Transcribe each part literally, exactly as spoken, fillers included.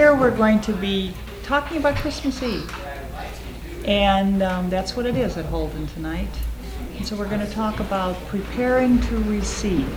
here we're going to be talking about Christmas Eve. And um, that's what it is at Holden tonight. And so we're going to talk about preparing to receive.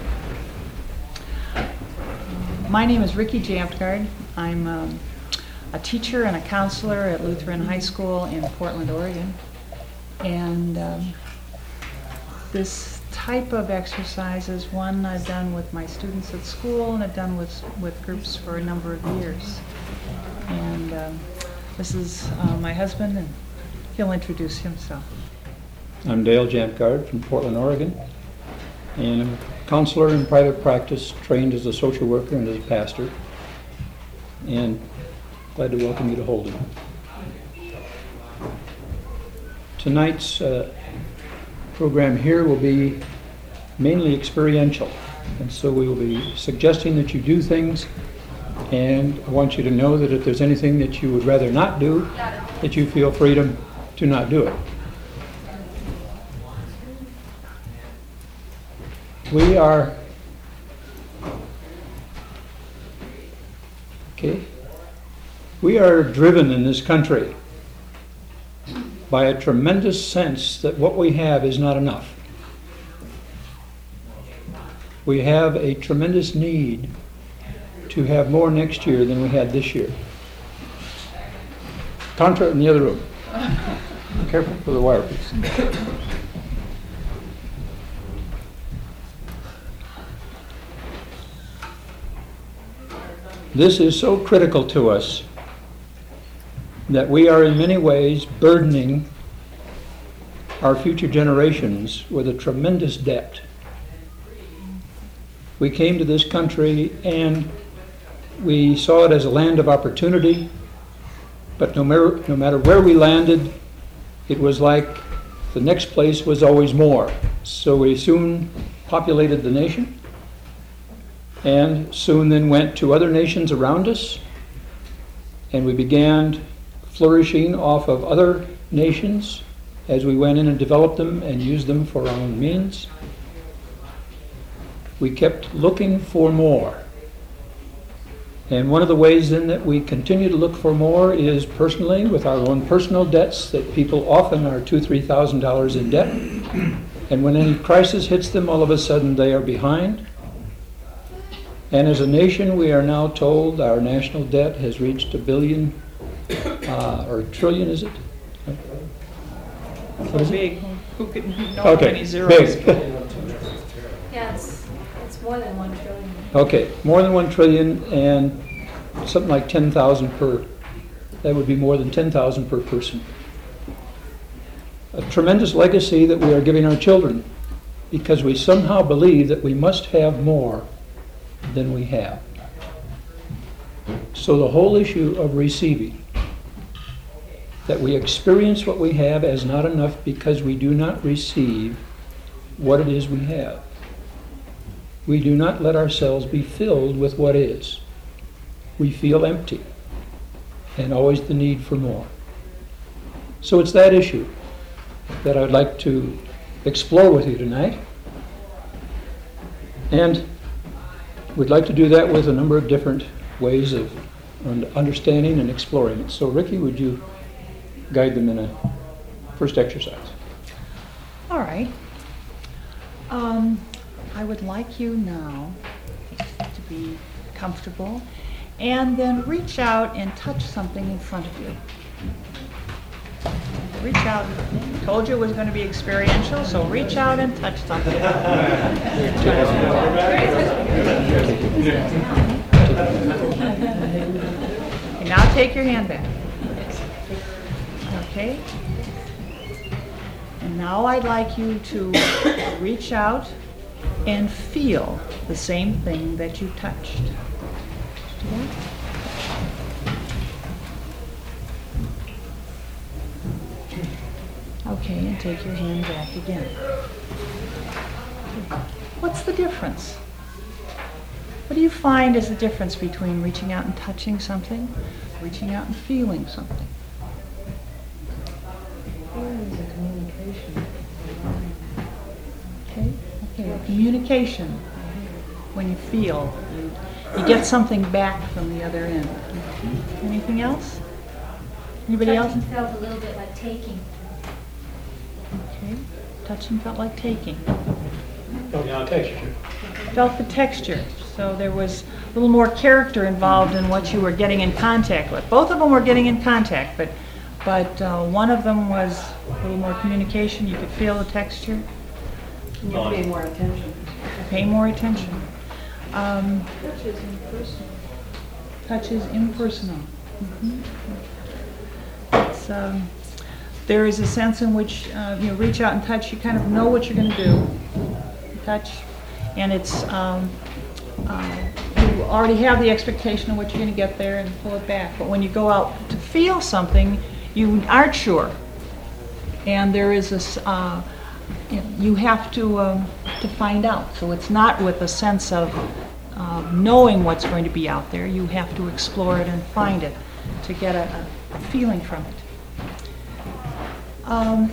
My name is Ricky Jamtgard. I'm um, a teacher and a counselor at Lutheran High School in Portland, Oregon. And um, this type of exercise is one I've done with my students at school, and I've done with, with groups for a number of years. And um, this is uh, my husband, and he'll introduce himself. I'm Dale Jamtgard from Portland, Oregon, and I'm a counselor in private practice, trained as a social worker and as a pastor, and glad to welcome you to Holden. Tonight's uh, program here will be mainly experiential, and so we will be suggesting that you do things, and I want you to know that if there's anything that you would rather not do, that you feel freedom to not do it. We are okay. We are driven in this country by a tremendous sense that what we have is not enough. We have a tremendous need to have more next year than we had this year. Contrary in the other room. Careful for the wire, please. This is so critical to us that we are in many ways burdening our future generations with a tremendous debt. We came to this country and we saw it as a land of opportunity, but no matter, no matter where we landed, it was like the next place was always more. So we soon populated the nation, and soon then went to other nations around us, and we began flourishing off of other nations as we went in and developed them and used them for our own means. We kept looking for more. And one of the ways then that we continue to look for more is personally with our own personal debts, that people often are two, three thousand dollars in debt. And when any crisis hits them, all of a sudden they are behind. And as a nation, we are now told our national debt has reached a billion, uh, or a trillion, is it? What is big. It? Who could know okay. how many zeros? Big. Yeah, it's, it's more than one trillion. Okay, more than one trillion, and something like ten thousand per. That would be more than ten thousand per person. A tremendous legacy that we are giving our children, because we somehow believe that we must have more than we have. So the whole issue of receiving, that we experience what we have as not enough because we do not receive what it is we have. We do not let ourselves be filled with what is. We feel empty and always the need for more. So it's that issue that I'd like to explore with you tonight. And we'd like to do that with a number of different ways of understanding and exploring it. So Ricky, would you guide them in a first exercise? All right. Um, I would like you now to be comfortable and then reach out and touch something in front of you. Reach out. I told you it was going to be experiential, so reach out and touch something. Okay, now take your hand back. Okay? And now I'd like you to reach out and feel the same thing that you touched. Okay, and take your hand back again. What's the difference? What do you find is the difference between reaching out and touching something, reaching out and feeling something? Communication. Okay, okay, communication. When you feel, you, you get something back from the other end. Anything else? Anybody else? Touching felt a little bit like taking. Okay. Touching felt like taking. Yeah, texture. Felt the texture. So there was a little more character involved in what you were getting in contact with. Both of them were getting in contact, but but uh, one of them was a little more communication. You could feel the texture. You pay more attention. Pay more attention. Um, Touch is impersonal. touch is impersonal. Mhm. It's, um, there is a sense in which uh, you know, reach out and touch. You kind of know what you're going to do. Touch, and it's um, uh, you already have the expectation of what you're going to get there and pull it back. But when you go out to feel something, you aren't sure, and there is this. Uh, you know, you have to um, to find out. So it's not with a sense of uh, knowing what's going to be out there. You have to explore it and find it to get a, a feeling from it. Um,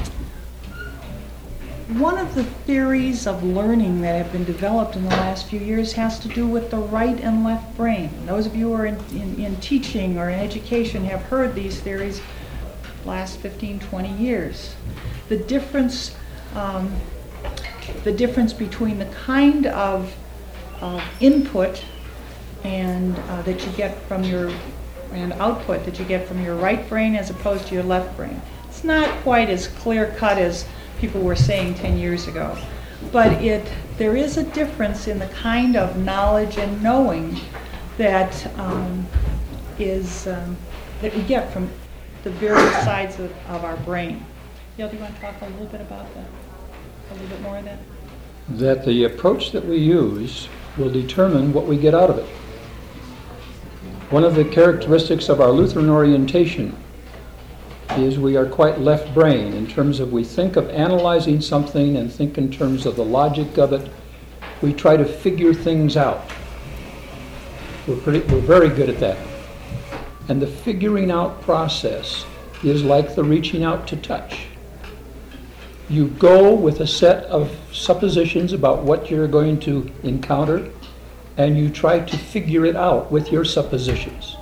one of the theories of learning that have been developed in the last few years has to do with the right and left brain. Those of you who are in, in, in teaching or in education have heard these theories last fifteen, twenty years. The difference Um, the difference between the kind of uh, input and uh, that you get from your and output that you get from your right brain as opposed to your left brain. It's not quite as clear cut as people were saying ten years ago, but it there is a difference in the kind of knowledge and knowing that um, is um, that we get from the various sides of, of our brain. Gail, do you want to talk a little bit about that? A little bit more of that? That the approach that we use will determine what we get out of it. One of the characteristics of our Lutheran orientation is we are quite left brain in terms of we think of analyzing something and think in terms of the logic of it. We try to figure things out. We're, pretty, we're very good at that. And the figuring out process is like the reaching out to touch. You go with a set of suppositions about what you're going to encounter, and you try to figure it out with your suppositions.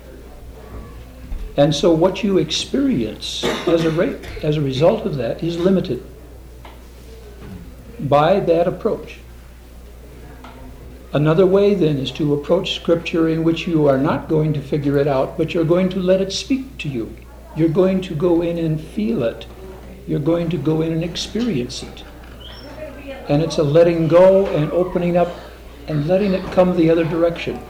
And so what you experience as a, re- as a result of that is limited by that approach. Another way then is to approach Scripture in which you are not going to figure it out, but you're going to let it speak to you. You're going to go in and feel it. You're going to go in and experience it. And it's a letting go and opening up and letting it come the other direction.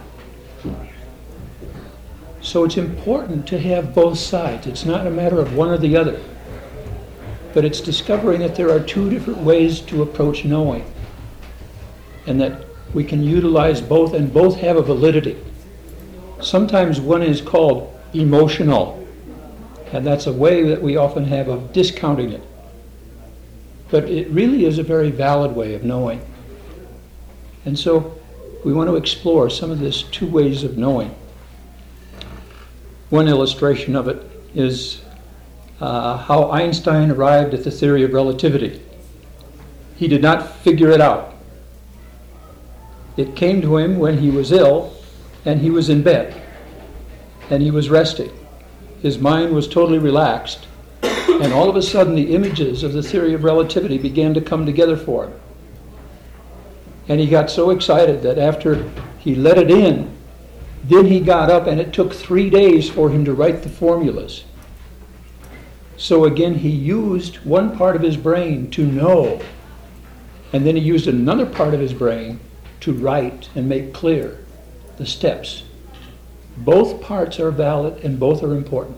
So it's important to have both sides. It's not a matter of one or the other. But it's discovering that there are two different ways to approach knowing. And that we can utilize both, and both have a validity. Sometimes one is called emotional. And that's a way that we often have of discounting it. But it really is a very valid way of knowing. And so we want to explore some of this two ways of knowing. One illustration of it is uh, how Einstein arrived at the theory of relativity. He did not figure it out. It came to him when he was ill and he was in bed and he was resting. His mind was totally relaxed, and all of a sudden the images of the theory of relativity began to come together for him. And he got so excited that after he let it in, then he got up, and it took three days for him to write the formulas. So again, he used one part of his brain to know, and then he used another part of his brain to write and make clear the steps. Both parts are valid and both are important.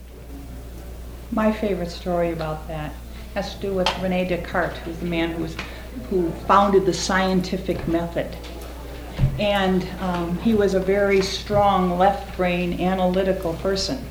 My favorite story about that has to do with Rene Descartes, who's the man who, was, who founded the scientific method. And um, he was a very strong left-brain analytical person.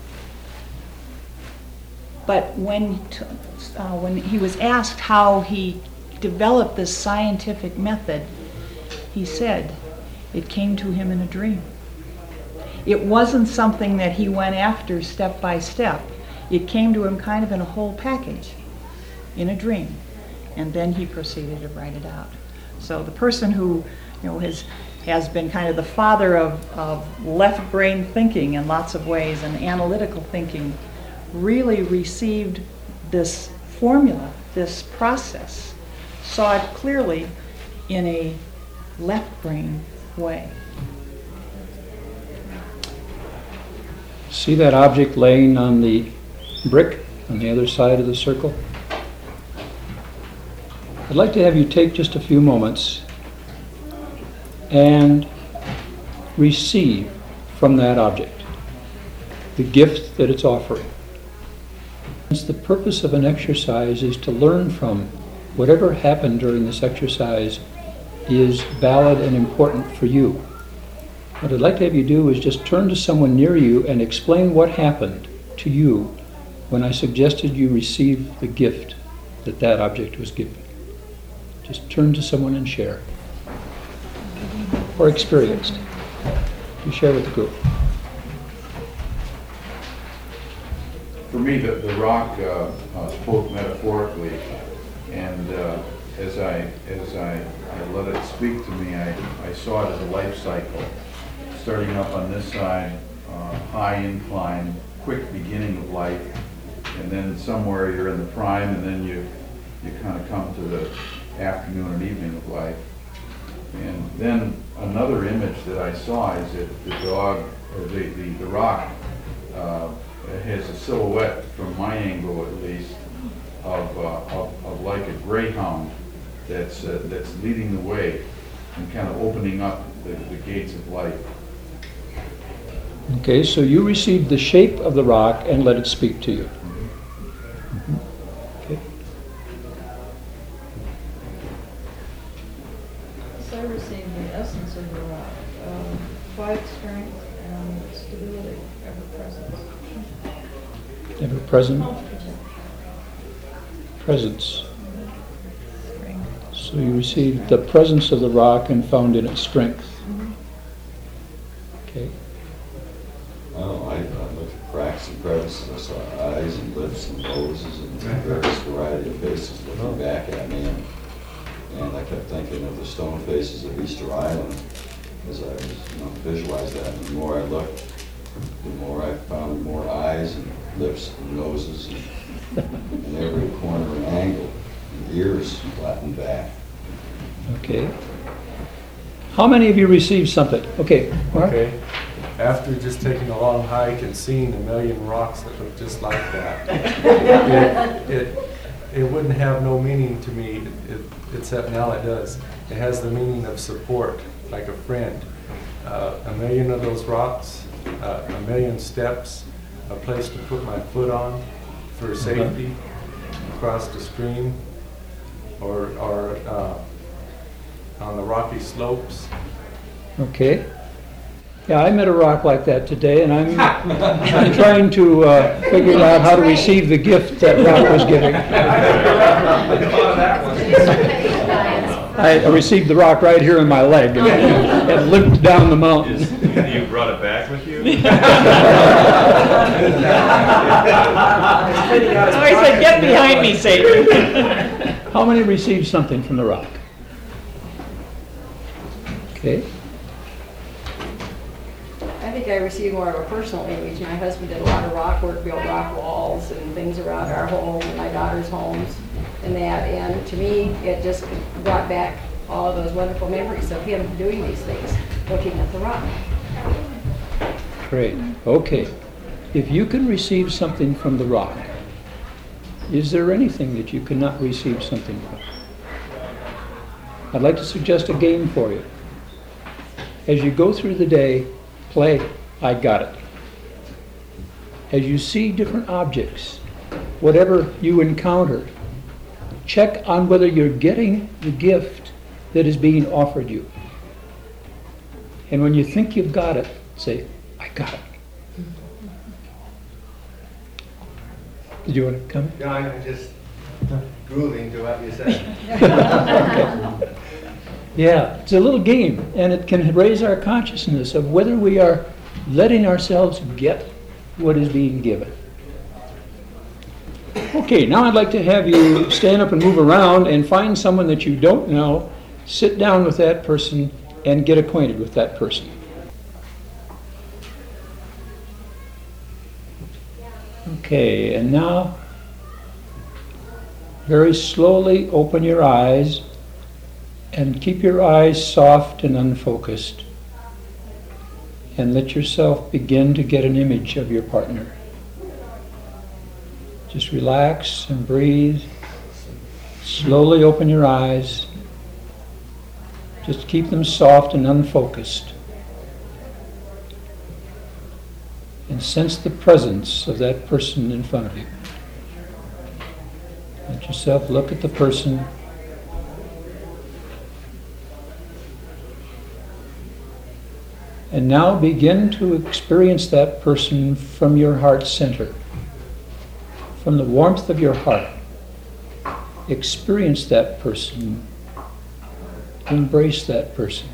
But when, t- uh, when he was asked how he developed this scientific method, he said it came to him in a dream. It wasn't something that he went after step by step. It came to him kind of in a whole package, in a dream. And then he proceeded to write it out. So the person who, you know, has has been kind of the father of, of left brain thinking in lots of ways and analytical thinking, really received this formula, this process, saw it clearly in a left brain way. See that object laying on the brick on the other side of the circle? I'd like to have you take just a few moments and receive from that object the gift that it's offering. Since the purpose of an exercise is to learn from whatever happened during this exercise is valid and important for you. What I'd like to have you do is just turn to someone near you and explain what happened to you when I suggested you receive the gift that that object was giving. Just turn to someone and share. Or experienced. You share with the group. For me, the, the rock uh, uh, spoke metaphorically, and uh, as I as I, I let it speak to me, I, I saw it as a life cycle. Starting up on this side, uh, high incline, quick beginning of life, and then somewhere you're in the prime, and then you you kind of come to the afternoon and evening of life. And then another image that I saw is that the dog, or the, the, the rock, uh, has a silhouette, from my angle at least, of, uh, of, of like a greyhound that's, uh, that's leading the way and kind of opening up the, the gates of life. Okay, so you received the shape of the rock and let it speak to you. Mhm. Okay. So I received the essence of the rock, um, quiet strength and stability, ever presence. Ever present presence. So you received the presence of the rock and found in it strength. Okay. Oh, I, I looked at cracks and crevices. I saw eyes and lips and noses and various variety of faces looking back at me. And, and I kept thinking of the stone faces of Easter Island as I was, you know, visualized that. And the more I looked, the more I found more eyes and lips and noses and in every corner and angle, and ears flattened back. Okay. How many of you received something? Okay. Mark? Okay, after just taking a long hike and seeing a million rocks that look just like that, it, it, it wouldn't have no meaning to me, it, except now it does. It has the meaning of support, like a friend. Uh, a million of those rocks, uh, a million steps, a place to put my foot on for safety, across the stream, or, or uh, on the rocky slopes. Okay. Yeah, I met a rock like that today, and I'm, I'm trying to uh, figure out how to receive the gift that rock was giving. I received the rock right here in my leg and, and limped down the mountain. You brought it back with you? So he said, "Get behind me, Satan." How many received something from the rock? Okay. I think I received more of a personal image. My husband did a lot of rock work, built rock walls and things around our home and my daughter's homes and that. And to me, it just brought back all of those wonderful memories of him doing these things, looking at the rock. Great. Okay. If you can receive something from the rock, is there anything that you cannot receive something from? I'd like to suggest a game for you. As you go through the day, play, I got it. As you see different objects, whatever you encounter, check on whether you're getting the gift that is being offered you. And when you think you've got it, say, I got it. Did you want to come? No, I'm just drooling to what you said. Okay. Yeah, it's a little game, and it can raise our consciousness of whether we are letting ourselves get what is being given. Okay, now I'd like to have you stand up and move around and find someone that you don't know, sit down with that person, and get acquainted with that person. Okay, and now very slowly open your eyes and keep your eyes soft and unfocused, and let yourself begin to get an image of your partner. Just relax and breathe. Slowly open your eyes. Just keep them soft and unfocused. And sense the presence of that person in front of you. Let yourself look at the person. And now begin to experience that person from your heart center, from the warmth of your heart. Experience that person. Embrace that person.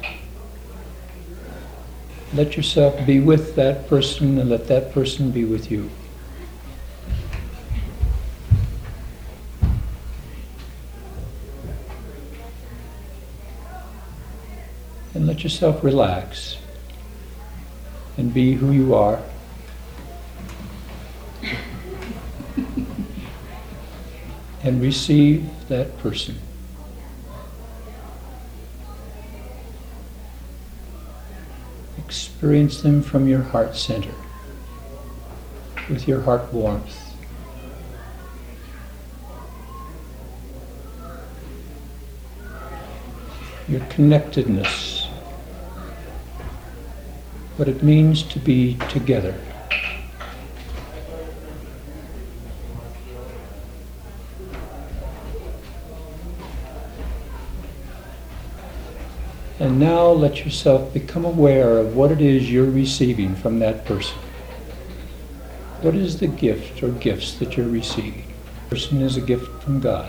Let yourself be with that person and let that person be with you. And let yourself relax and be who you are. And receive that person. Experience them from your heart center, with your heart warmth. Your connectedness, what it means to be together. And now let yourself become aware of what it is you're receiving from that person. What is the gift or gifts that you're receiving? The person is a gift from God.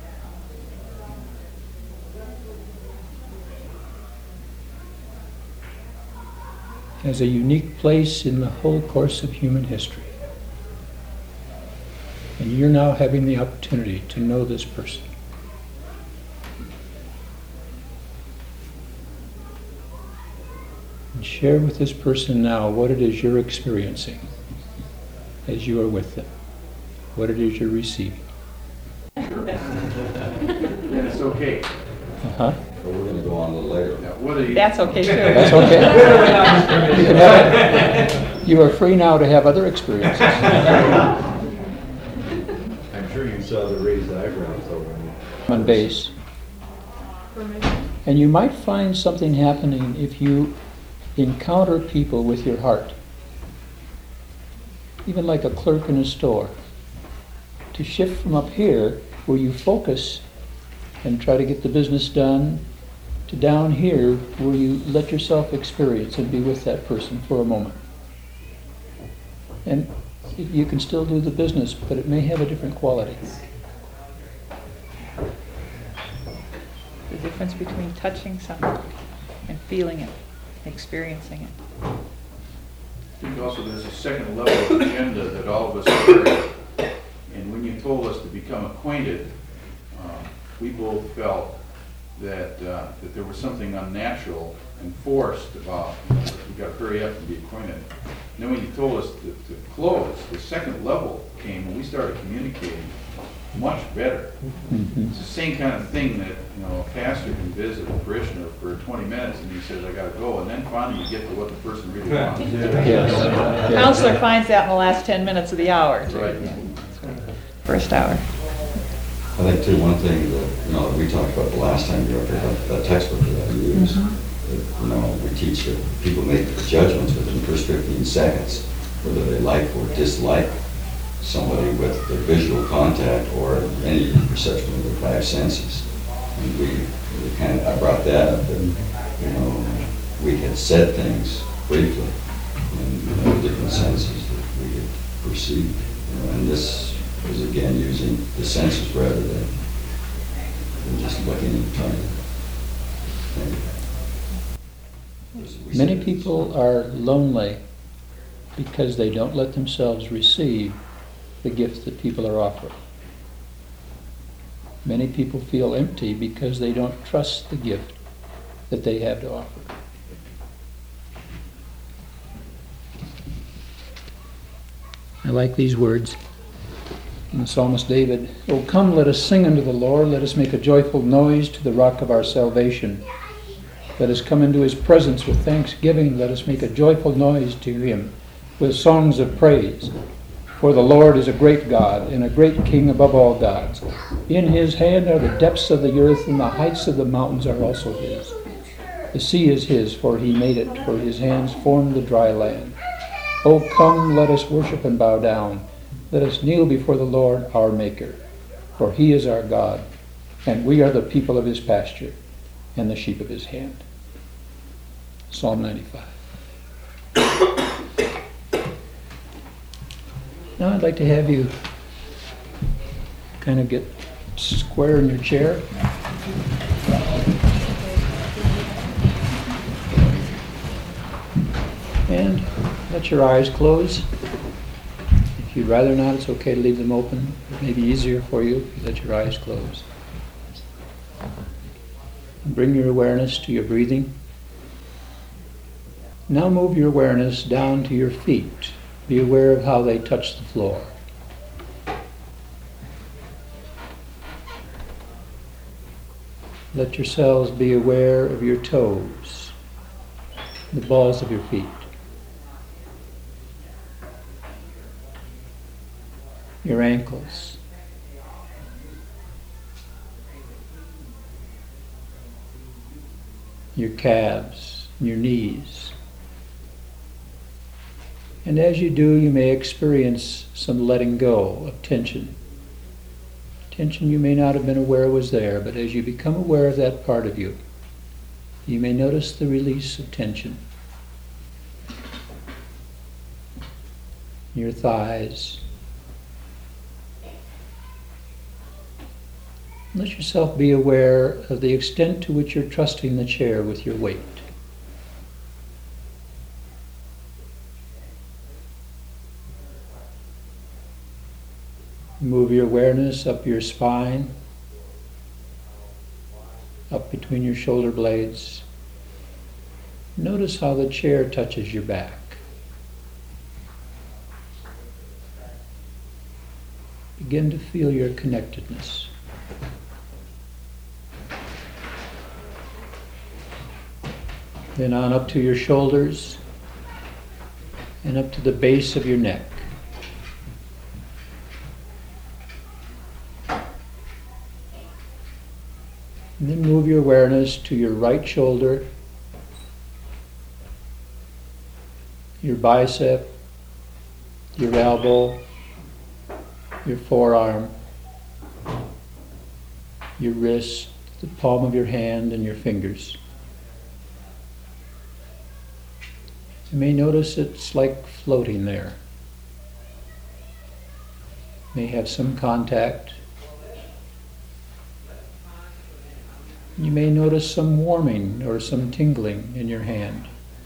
Has a unique place in the whole course of human history. And you're now having the opportunity to know this person. And share with this person now what it is you're experiencing as you are with them, what it is you're receiving. And it's okay. Uh-huh. But we're gonna go on a little later. Now, whether you- That's okay too. That's okay. You can have, you are free now to have other experiences. I'm sure you saw the raised eyebrows over me. On base. And you might find something happening if you encounter people with your heart. Even like a clerk in a store. To shift from up here, where you focus and try to get the business done, to down here, where you let yourself experience and be with that person for a moment. And you can still do the business, but it may have a different quality. The difference between touching something and feeling it, experiencing it. I think also there's a second level of agenda that all of us carry. And when you told us to become acquainted, uh, we both felt that uh, that there was something unnatural and forced about, you know, we got to hurry up and be acquainted. And then when you told us to, to close, the second level came when we started communicating much better. Mm-hmm. It's the same kind of thing that, you know, a pastor can visit a parishioner for twenty minutes and he says, I gotta go, and then finally you get to what the person really wants. Yes. Counselor finds out in the last ten minutes of the hour. too. Right. Yeah. First hour. I think too, one thing that, you know, that we talked about the last time you were up here, about that textbook that I use, that, you know, we teach that people make judgments within the first fifteen seconds, whether they like or dislike somebody with their visual contact or any perception of their five senses. And we, we kind of, I brought that up, that, you know, we had said things briefly in, you know, different senses that we had perceived. You know, and this was again using the senses rather than, than just looking and trying to think. Many people are lonely because they don't let themselves receive the gifts that people are offering. Many people feel empty because they don't trust the gift that they have to offer. I like these words. And the psalmist David, "O come, let us sing unto the Lord, let us make a joyful noise to the rock of our salvation. Let us come into his presence with thanksgiving, let us make a joyful noise to him with songs of praise. For the Lord is a great God, and a great King above all gods. In his hand are the depths of the earth, and the heights of the mountains are also his. The sea is his, for he made it, for his hands formed the dry land. O come, let us worship and bow down. Let us kneel before the Lord our Maker. For he is our God, and we are the people of his pasture, and the sheep of his hand." Psalm ninety-five. Now I'd like to have you kind of get square in your chair. And let your eyes close. If you'd rather not, it's okay to leave them open. It may be easier for you if you let your eyes close. Bring your awareness to your breathing. Now move your awareness down to your feet. Be aware of how they touch the floor. Let yourselves be aware of your toes, the balls of your feet. Your ankles. Your calves, your knees. And as you do, you may experience some letting go of tension. Tension you may not have been aware was there, but as you become aware of that part of you, you may notice the release of tension. Your thighs. Let yourself be aware of the extent to which you're trusting the chair with your weight. Move your awareness up your spine, up between your shoulder blades. Notice how the chair touches your back. Begin to feel your connectedness. Then on up to your shoulders and up to the base of your neck. And then move your awareness to your right shoulder, your bicep, your elbow, your forearm, your wrist, the palm of your hand, and your fingers. You may notice it's like floating there. May have some contact. You may notice some warming or some tingling in your hand.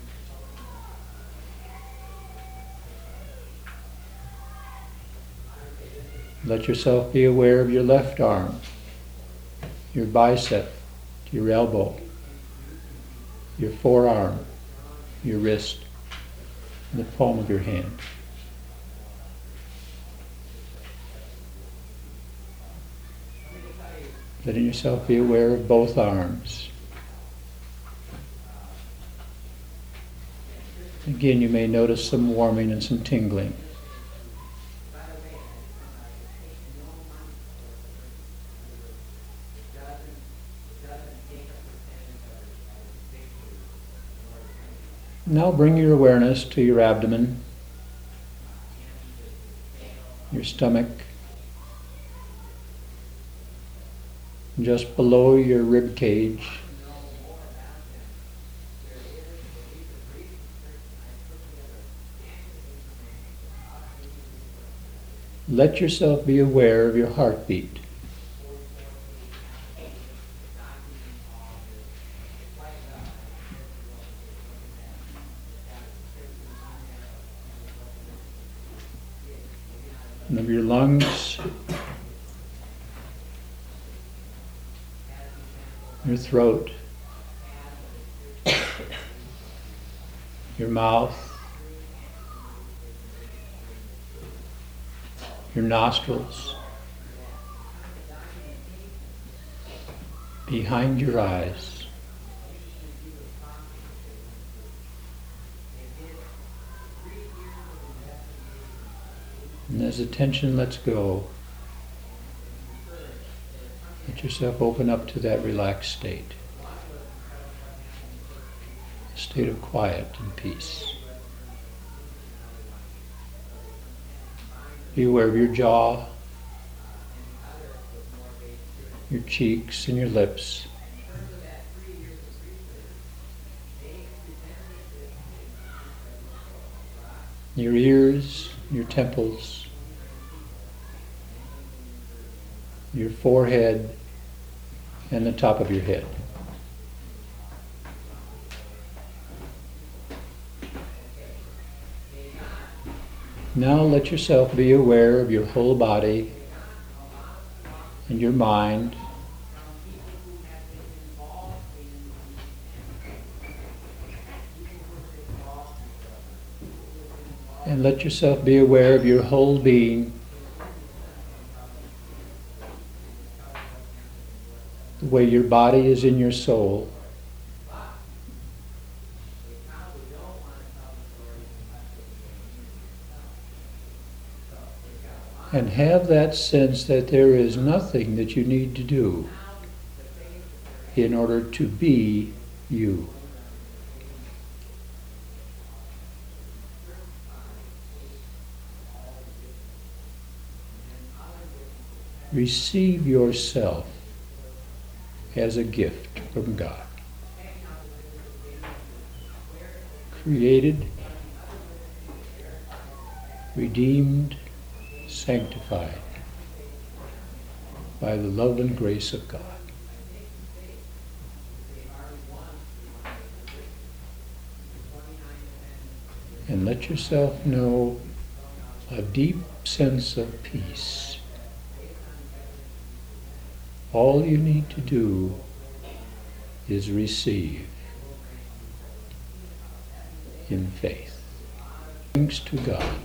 Let yourself be aware of your left arm, your bicep, your elbow, your forearm, your wrist, and the palm of your hand. Letting yourself be aware of both arms. Again, you may notice some warming and some tingling. Now bring your awareness to your abdomen, your stomach, just below your rib cage. Let yourself be aware of your heartbeat. And of your lungs, your throat, your mouth, your nostrils, behind your eyes. And as the tension lets go, let yourself open up to that relaxed state, a state of quiet and peace. Be aware of your jaw, your cheeks and your lips. Your ears, your temples, your forehead, and the top of your head. Now let yourself be aware of your whole body and your mind. And let yourself be aware of your whole being, the way your body is in your soul. And have that sense that there is nothing that you need to do in order to be you. Receive yourself as a gift from God. Created, redeemed, sanctified by the love and grace of God. And let yourself know a deep sense of peace. All you need to do is receive in faith. Thanks to God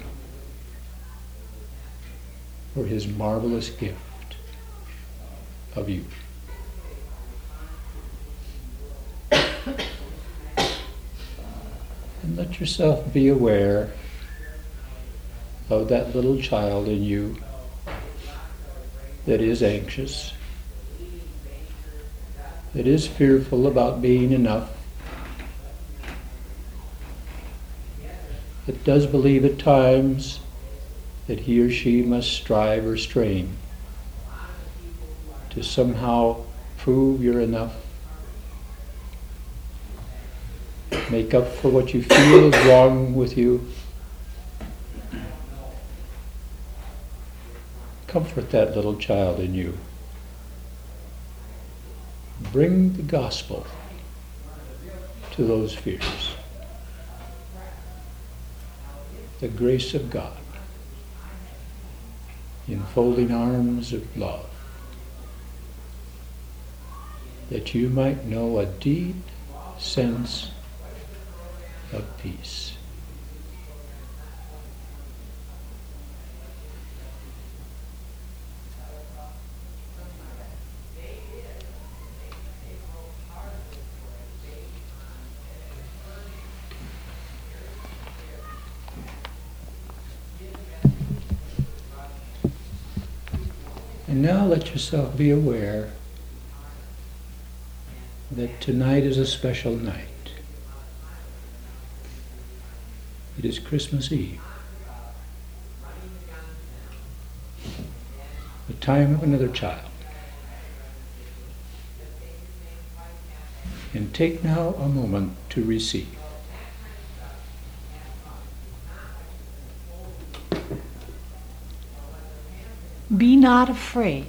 for His marvelous gift of you. And let yourself be aware of that little child in you that is anxious, that is fearful about being enough, that does believe at times that he or she must strive or strain to somehow prove you're enough, make up for what you feel is wrong with you. Comfort that little child in you. Bring the gospel to those fears. The grace of God, enfolding arms of love, that you might know a deep sense of peace. And now let yourself be aware that tonight is a special night. It is Christmas Eve, the time of another child. And take now a moment to receive. Be not afraid.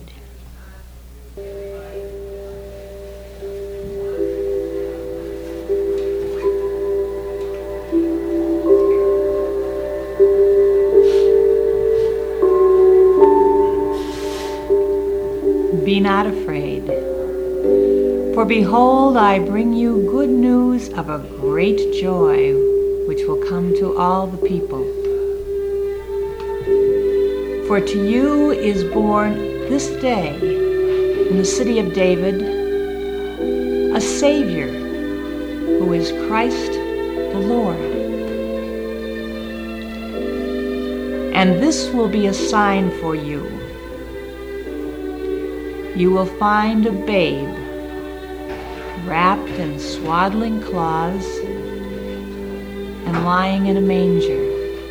Be not afraid. For behold, I bring you good news of a great joy, which come to all the people. For to you is born this day in the city of David a Savior, who is Christ the Lord. And this will be a sign for you. You will find a babe wrapped in swaddling cloths and lying in a manger.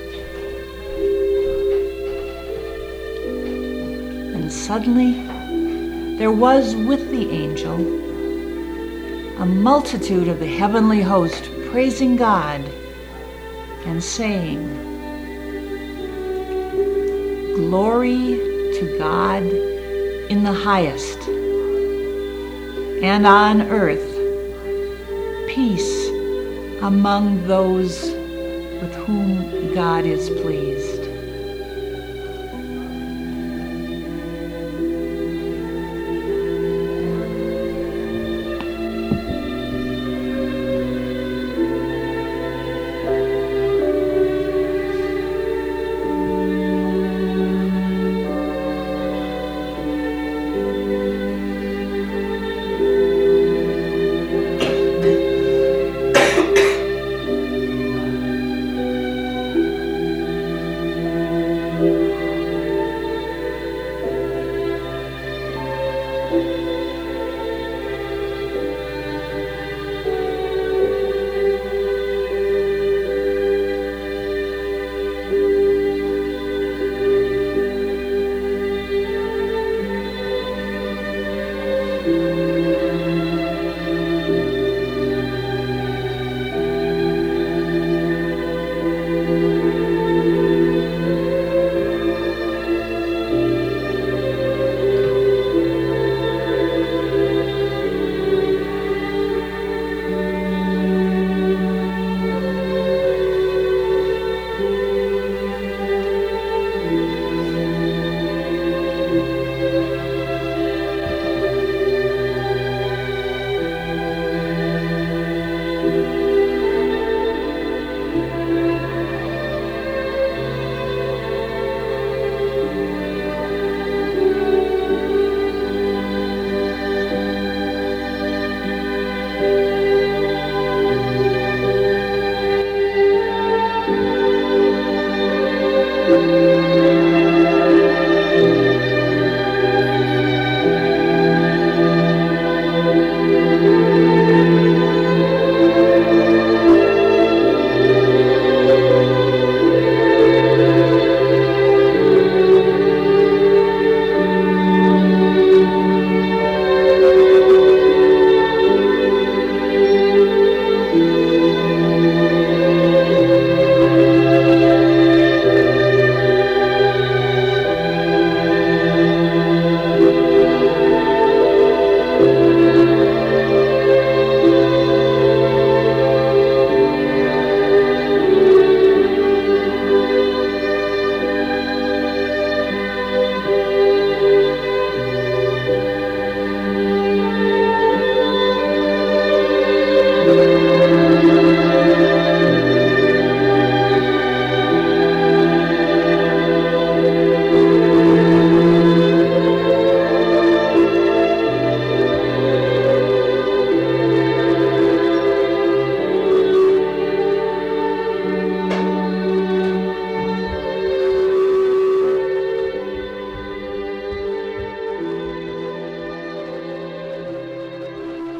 And suddenly there was with the angel a multitude of the heavenly host praising God and saying, "Glory to God in the highest, and on earth peace among those with whom God is pleased."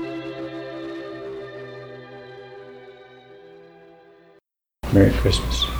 Merry Christmas.